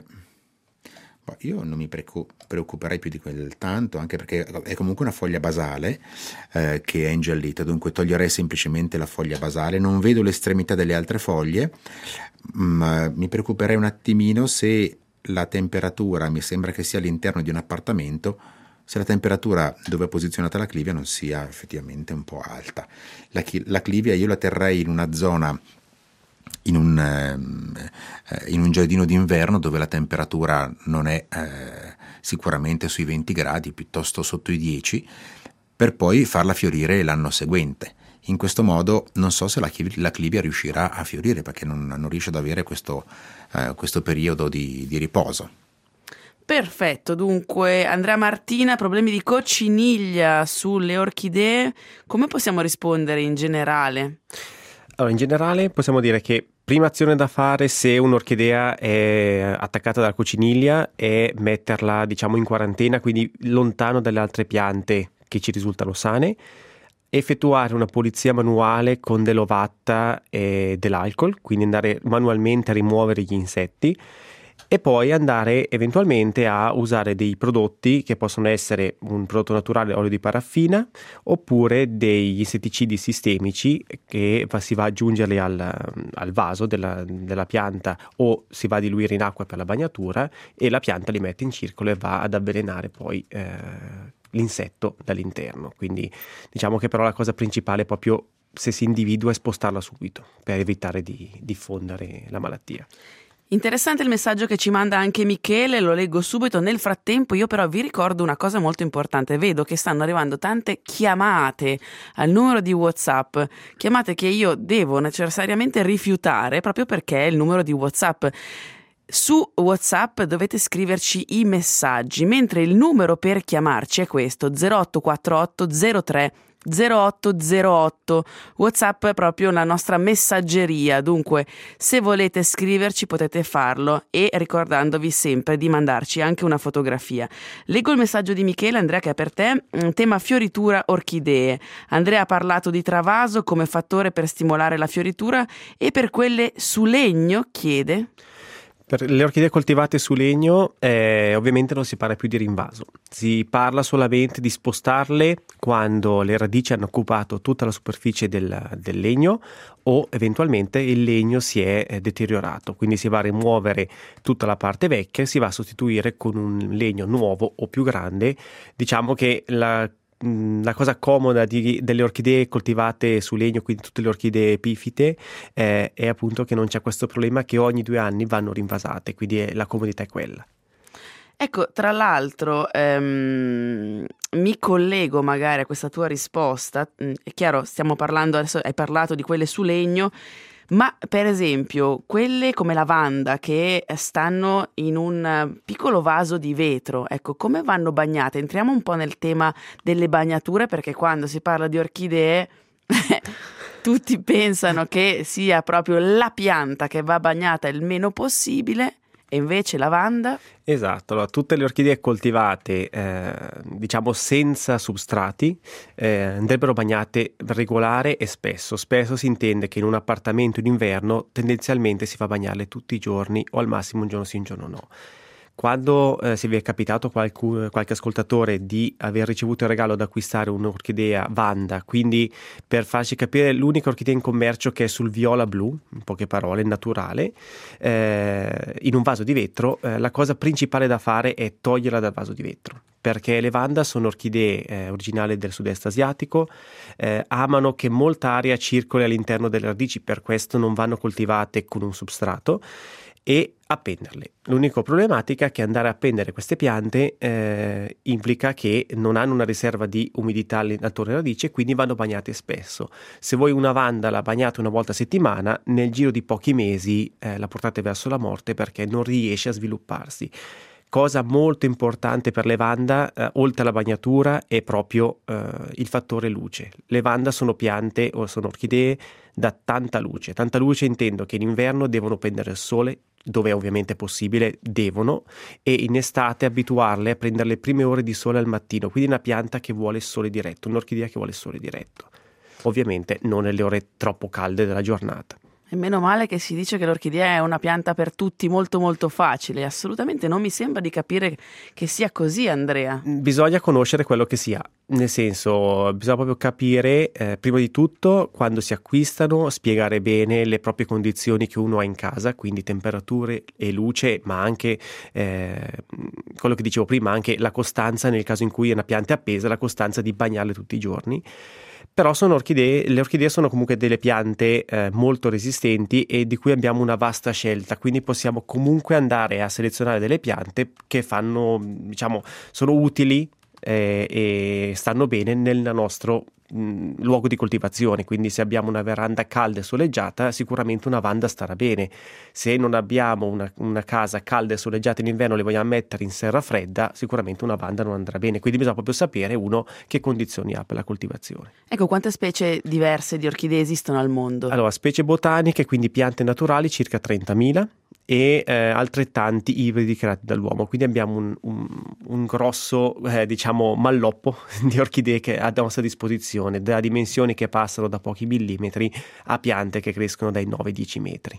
Io non mi preoccuperei più di quel tanto, anche perché è comunque una foglia basale che è ingiallita, dunque toglierei semplicemente la foglia basale. Non vedo l'estremità delle altre foglie, ma mi preoccuperei un attimino se la temperatura, mi sembra che sia all'interno di un appartamento, se la temperatura dove è posizionata la clivia non sia effettivamente un po' alta. La clivia io la terrei in una zona, in un giardino d'inverno dove la temperatura non è sicuramente sui 20 gradi, piuttosto sotto i 10, per poi farla fiorire l'anno seguente. In questo modo non so se la clivia riuscirà a fiorire, perché non riesce ad avere questo periodo di riposo. Perfetto, dunque Andrea Martina, problemi di cocciniglia sulle orchidee, come possiamo rispondere in generale? Allora, in generale possiamo dire che prima azione da fare se un'orchidea è attaccata dalla cocciniglia è metterla, diciamo, in quarantena, quindi lontano dalle altre piante che ci risultano sane, effettuare una pulizia manuale con dell'ovatta e dell'alcol, quindi andare manualmente a rimuovere gli insetti e poi andare eventualmente a usare dei prodotti che possono essere un prodotto naturale, olio di paraffina, oppure degli insetticidi sistemici che si va ad aggiungerli al vaso della pianta, o si va a diluire in acqua per la bagnatura e la pianta li mette in circolo e va ad avvelenare poi l'insetto dall'interno. Quindi diciamo che però la cosa principale è proprio, se si individua, è spostarla subito per evitare di diffondere la malattia. Interessante il messaggio che ci manda anche Michele, lo leggo subito. Nel frattempo io però vi ricordo una cosa molto importante: vedo che stanno arrivando tante chiamate al numero di WhatsApp, chiamate che io devo necessariamente rifiutare proprio perché è il numero di WhatsApp. Su WhatsApp dovete scriverci i messaggi, mentre il numero per chiamarci è questo: 0848 03 0808. WhatsApp è proprio la nostra messaggeria, dunque se volete scriverci potete farlo, e ricordandovi sempre di mandarci anche una fotografia. Leggo il messaggio di Michele. Andrea, che è per te, tema fioritura orchidee. Andrea ha parlato di travaso come fattore per stimolare la fioritura, e per quelle su legno chiede... Per le orchidee coltivate su legno ovviamente non si parla più di rinvaso, si parla solamente di spostarle quando le radici hanno occupato tutta la superficie del legno, o eventualmente il legno si è deteriorato, quindi si va a rimuovere tutta la parte vecchia e si va a sostituire con un legno nuovo o più grande. Diciamo che la cosa comoda delle orchidee coltivate su legno, quindi tutte le orchidee epifite, è appunto che non c'è questo problema che ogni 2 anni vanno rinvasate, quindi la comodità è quella. Ecco, tra l'altro mi collego magari a questa tua risposta. È chiaro, stiamo parlando adesso, hai parlato di quelle su legno, ma per esempio quelle come lavanda che stanno in un piccolo vaso di vetro, ecco, come vanno bagnate? Entriamo un po' nel tema delle bagnature, perché quando si parla di orchidee tutti pensano che sia proprio la pianta che va bagnata il meno possibile, e invece lavanda? Esatto, allora, tutte le orchidee coltivate diciamo senza substrati andrebbero bagnate regolare e spesso. Spesso si intende che in un appartamento in inverno tendenzialmente si fa bagnarle tutti i giorni, o al massimo un giorno sì, un giorno no. Quando se vi è capitato qualche ascoltatore di aver ricevuto il regalo ad acquistare un'orchidea Vanda, quindi per farci capire l'unica orchidea in commercio che è sul viola blu, in poche parole, naturale, in un vaso di vetro, la cosa principale da fare è toglierla dal vaso di vetro, perché le Vanda sono orchidee originali del sud-est asiatico, amano che molta aria circoli all'interno delle radici, per questo non vanno coltivate con un substrato. e appenderle. L'unica problematica è che andare a appendere queste piante implica che non hanno una riserva di umidità attorno alla radice, quindi vanno bagnate spesso. Se voi una vanda la bagnate una volta a settimana, nel giro di pochi mesi la portate verso la morte perché non riesce a svilupparsi. Cosa molto importante per le vanda, oltre alla bagnatura, è proprio il fattore luce. Le vanda sono piante o sono orchidee da tanta luce. Tanta luce intendo che in inverno devono prendere il sole, dove ovviamente è possibile, devono, e in estate abituarle a prendere le prime ore di sole al mattino, quindi una pianta che vuole il sole diretto, un'orchidea che vuole il sole diretto. Ovviamente non nelle ore troppo calde della giornata. E meno male che si dice che l'orchidea è una pianta per tutti, molto molto facile. Assolutamente non mi sembra di capire che sia così, Andrea. Bisogna conoscere quello che si ha, nel senso bisogna proprio capire prima di tutto quando si acquistano, spiegare bene le proprie condizioni che uno ha in casa, quindi temperature e luce, ma anche quello che dicevo prima, anche la costanza nel caso in cui è una pianta appesa, la costanza di bagnarle tutti i giorni. Però le orchidee sono comunque delle piante molto resistenti e di cui abbiamo una vasta scelta, quindi possiamo comunque andare a selezionare delle piante che fanno, diciamo, sono utili e stanno bene nel nostro luogo di coltivazione. Quindi se abbiamo una veranda calda e soleggiata, sicuramente una vanda starà bene. Se non abbiamo una casa calda e soleggiata in inverno, le vogliamo mettere in serra fredda, sicuramente una vanda non andrà bene. Quindi bisogna proprio sapere che condizioni ha per la coltivazione. Ecco, quante specie diverse di orchidee esistono al mondo? Allora, specie botaniche, quindi piante naturali, circa 30.000 e altrettanti ibridi creati dall'uomo. Quindi abbiamo un grosso diciamo malloppo di orchidee che a nostra disposizione, da dimensioni che passano da pochi millimetri a piante che crescono dai 9-10 metri.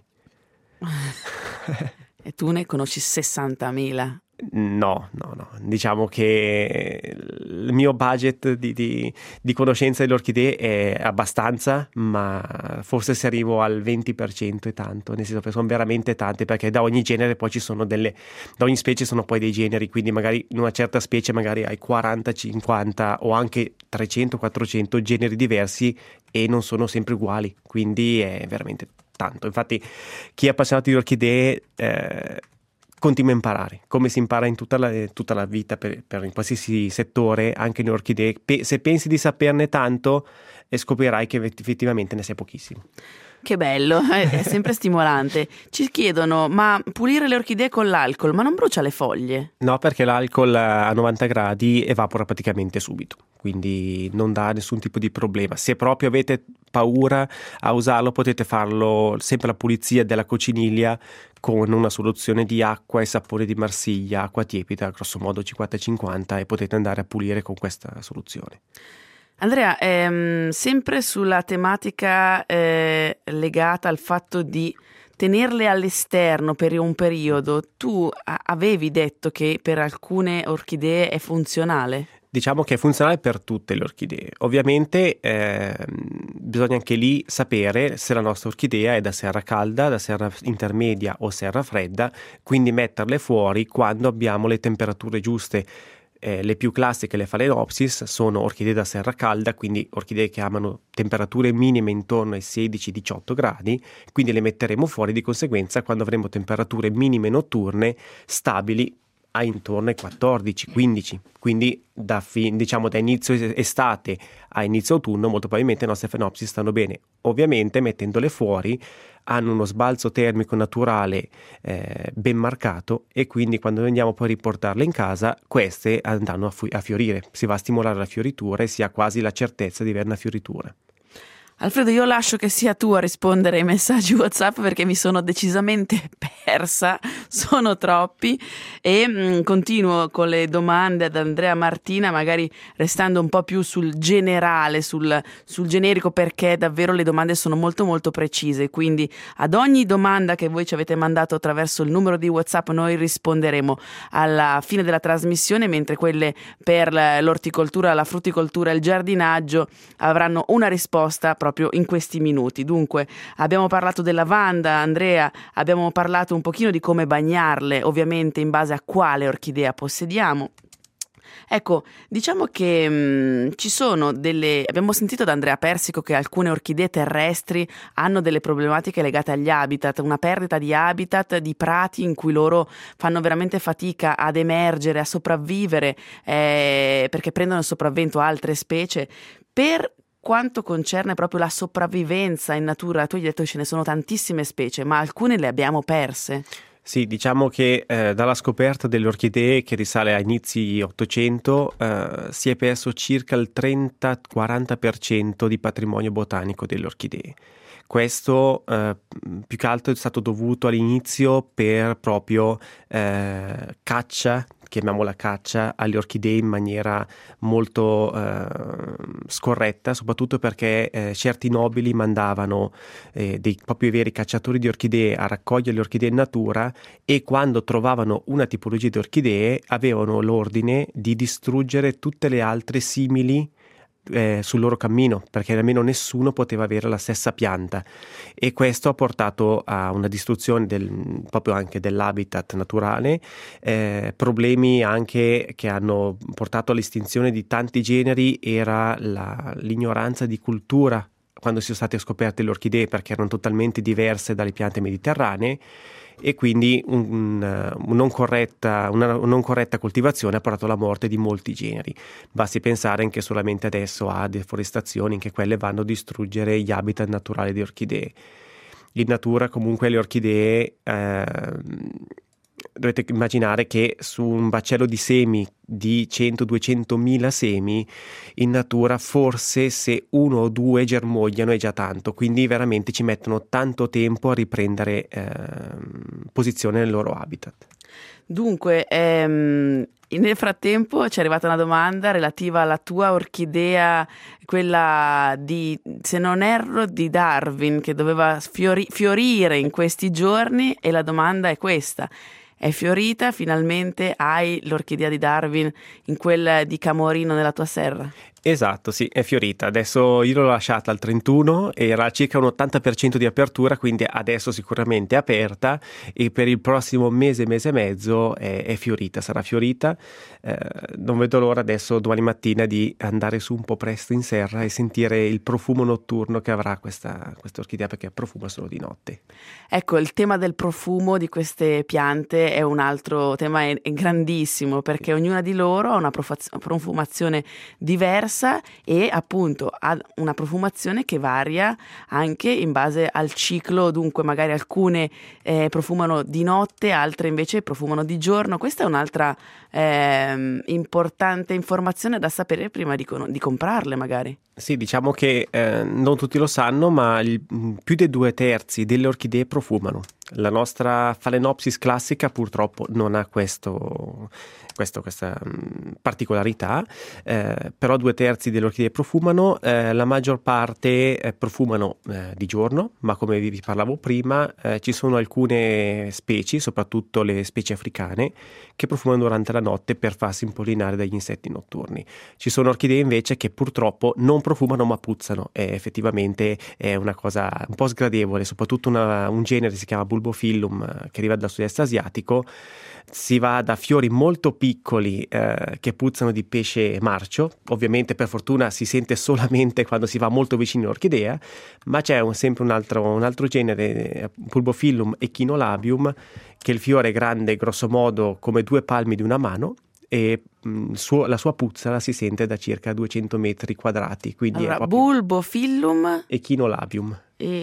E tu ne conosci 60.000? No, diciamo che il mio budget di conoscenza delle orchidee è abbastanza, ma forse se arrivo al 20% è tanto, nel senso che sono veramente tante, perché da ogni genere poi ci sono da ogni specie sono poi dei generi, quindi magari in una certa specie magari hai 40, 50 o anche 300, 400 generi diversi e non sono sempre uguali, quindi è veramente tanto. Infatti chi è appassionato di orchidee continua a imparare, come si impara in tutta la vita per in qualsiasi settore, anche in orchidee. Se pensi di saperne tanto, scoprirai che effettivamente ne sai pochissimo. Che bello, è sempre stimolante. Ci chiedono, ma pulire le orchidee con l'alcol, ma non brucia le foglie? No, perché l'alcol a 90 gradi evapora praticamente subito, quindi non dà nessun tipo di problema. Se proprio avete paura a usarlo, potete farlo sempre la pulizia della cocciniglia con una soluzione di acqua e sapone di Marsiglia, acqua tiepida, grosso modo 50-50, e potete andare a pulire con questa soluzione. Andrea, sempre sulla tematica legata al fatto di tenerle all'esterno per un periodo, tu avevi detto che per alcune orchidee è funzionale? Diciamo che è funzionale per tutte le orchidee. Ovviamente bisogna anche lì sapere se la nostra orchidea è da serra calda, da serra intermedia o serra fredda, quindi metterle fuori quando abbiamo le temperature giuste. Le più classiche, le Phalaenopsis, sono orchidee da serra calda, quindi orchidee che amano temperature minime intorno ai 16-18 gradi, quindi le metteremo fuori di conseguenza quando avremo temperature minime notturne stabili a intorno ai 14-15, quindi da inizio estate a inizio autunno molto probabilmente le nostre Phalaenopsis stanno bene. Ovviamente mettendole fuori hanno uno sbalzo termico naturale ben marcato, e quindi quando andiamo poi a riportarle in casa queste andranno a fiorire, si va a stimolare la fioritura e si ha quasi la certezza di avere una fioritura. Alfredo, io lascio che sia tu a rispondere ai messaggi WhatsApp perché mi sono decisamente persa, sono troppi, e continuo con le domande ad Andrea Martina, magari restando un po' più sul generale, sul generico, perché davvero le domande sono molto molto precise, quindi ad ogni domanda che voi ci avete mandato attraverso il numero di WhatsApp noi risponderemo alla fine della trasmissione, mentre quelle per l'orticoltura, la frutticoltura e il giardinaggio avranno una risposta proprio in questi minuti. Dunque abbiamo parlato della lavanda, Andrea, abbiamo parlato un pochino di come bagnarle, ovviamente in base a quale orchidea possediamo. Ecco, diciamo che ci sono abbiamo sentito da Andrea Persico che alcune orchidee terrestri hanno delle problematiche legate agli habitat, una perdita di habitat, di prati in cui loro fanno veramente fatica ad emergere, a sopravvivere, perché prendono il sopravvento altre specie. Per quanto concerne proprio la sopravvivenza in natura, tu hai detto che ce ne sono tantissime specie, ma alcune le abbiamo perse. Sì, diciamo che dalla scoperta delle orchidee, che risale a inizi 800, si è perso circa il 30-40% di patrimonio botanico delle orchidee. Questo più che altro è stato dovuto all'inizio per proprio caccia, chiamiamola caccia, alle orchidee in maniera molto scorretta, soprattutto perché certi nobili mandavano dei proprio veri cacciatori di orchidee a raccogliere le orchidee in natura, e quando trovavano una tipologia di orchidee avevano l'ordine di distruggere tutte le altre simili sul loro cammino, perché almeno nessuno poteva avere la stessa pianta, e questo ha portato a una distruzione proprio anche dell'habitat naturale, problemi anche che hanno portato all'estinzione di tanti generi era l'ignoranza di cultura quando sono state scoperte le orchidee, perché erano totalmente diverse dalle piante mediterranee, e quindi una non corretta coltivazione ha portato alla morte di molti generi. Basti pensare anche solamente adesso a deforestazioni, anche quelle vanno a distruggere gli habitat naturali di orchidee. In natura comunque le orchidee dovete immaginare che su un baccello di semi di 100-200 mila semi, in natura forse se uno o due germogliano è già tanto, quindi veramente ci mettono tanto tempo a riprendere posizione nel loro habitat. Dunque, nel frattempo ci è arrivata una domanda relativa alla tua orchidea, quella di, se non erro, di Darwin, che doveva fiorire in questi giorni, e la domanda è questa: è fiorita finalmente? Hai l'orchidea di Darwin in quella di Camorino nella tua serra? Esatto, sì, è fiorita. Adesso io l'ho lasciata al 31, era circa un 80% di apertura, quindi adesso sicuramente è aperta, e per il prossimo mese e mezzo è fiorita, sarà fiorita. Non vedo l'ora adesso, domani mattina, di andare su un po' presto in serra e sentire il profumo notturno che avrà questa orchidea, perché profuma solo di notte. Ecco, il tema del profumo di queste piante è un altro tema, è grandissimo, perché ognuna di loro ha una profumazione diversa, e appunto ha una profumazione che varia anche in base al ciclo. Dunque magari alcune profumano di notte, altre invece profumano di giorno. Questa è un'altra importante informazione da sapere prima di comprarle magari. Sì, diciamo che non tutti lo sanno, ma più dei 2/3 delle orchidee profumano. La nostra Phalaenopsis classica purtroppo non ha questa particolarità, però 2/3 delle orchidee profumano. La maggior parte profumano di giorno, ma come vi parlavo prima ci sono alcune specie, soprattutto le specie africane, che profumano durante la notte per farsi impollinare dagli insetti notturni. Ci sono orchidee invece che purtroppo non profumano ma puzzano, e effettivamente è una cosa un po' sgradevole, soprattutto un genere si chiama Bulbophyllum, che arriva dal sud-est asiatico. Si va da fiori molto piccoli che puzzano di pesce marcio. Ovviamente per fortuna si sente solamente quando si va molto vicino all'orchidea, ma c'è sempre un altro genere, Bulbophyllum echinolabium, che il fiore è grande grosso modo come 2 palmi di una mano, e la sua puzza la si sente da circa 200 metri quadrati. Quindi allora, è proprio Bulbophyllum echinolabium,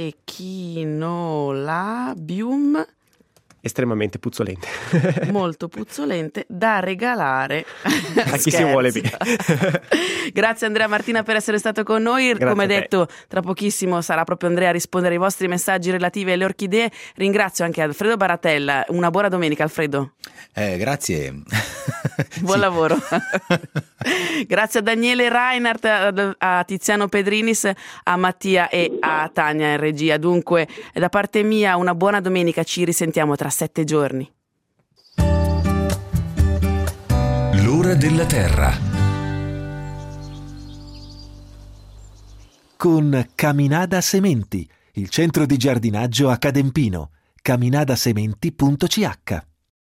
estremamente puzzolente. Molto puzzolente, da regalare a chi si vuole bene. Grazie Andrea Martina per essere stato con noi. Grazie. Come detto, tra pochissimo sarà proprio Andrea a rispondere ai vostri messaggi relativi alle orchidee. Ringrazio anche Alfredo Baratella. Una buona domenica, Alfredo. Grazie. Buon lavoro. Grazie a Daniele Reinhardt, a Tiziano Pedrinis, a Mattia e a Tania in regia. Dunque, da parte mia una buona domenica, ci risentiamo tra 7 giorni. L'ora della terra con Caminada Sementi, il centro di giardinaggio a Cadempino. caminadasementi.ch